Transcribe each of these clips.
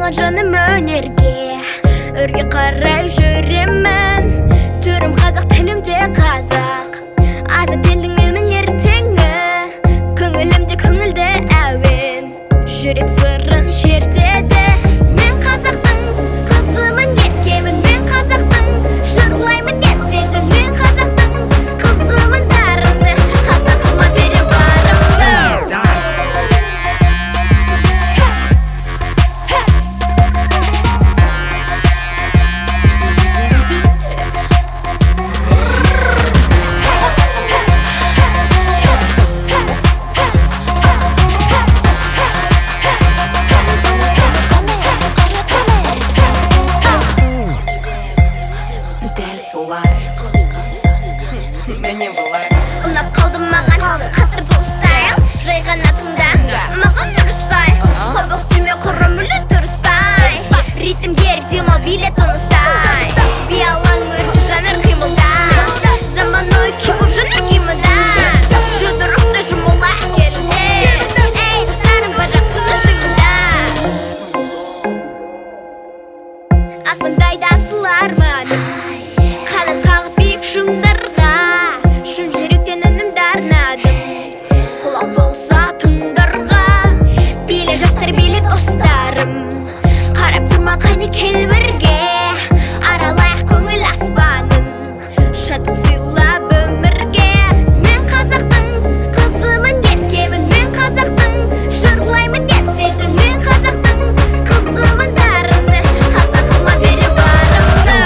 салған жаным өнерге, өрге қарай жүремін. Түрім қазақ, тілімде қазақ, азат елдің менің ертеңі. Көңілімде көңілді әуен, жүрек сырын шертеді. Мен қазақтың қызымын, еркемін. Мен қазақтың жырлаймын ертегі. Мен қазақтың қызымын, дарынды қазағыма берем барымды. Ұнап қалды маған қатты бұл стайл, жай ғана тыңда, маған дұрыспай. Қобық түйме құрым мүлі дұрыспай. Ритм керек демал билет тыныстай. Биялаң өрті жаныр қимылда, заманауи киіп жаныр киіміда. Жұдырықты жұмыла әкелінде, ей достарым бажақсыны жиында. Аспандайда асыл арманым, қанат қағып биік шыңдарға. Шын жүректен үнімді арнадым, құлақ болса тыңдарға. Биле жастар, биле достарым, қарап тұрма қане кел бірге. Аралайық көңіл аспанын, шаттық сыйлап өмірге. Мен қазақтың қызымын, еркемін. Мен қазақтың жырлаймын ертегі. Мен қазақтың қызымын, дарынды қазағыма берем барымды.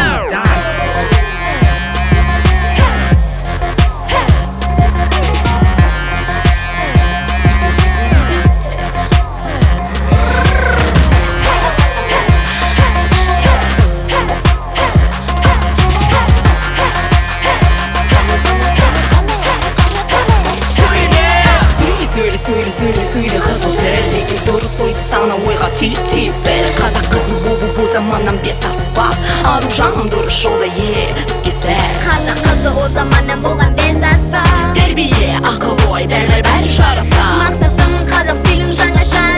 Сөйле қызыл тілде, тек дұрыс ойды сана ойға түйіп бәрі. Қазақ қызы бұл заманнан бес аспап, ару жаным дұрыс жолда іске сәр. Қазақ қызы о заманнан болған бес аспап, тәрбие, ақыл ой, бәрі жараса. Мақсатым қазақ стилін жаңаша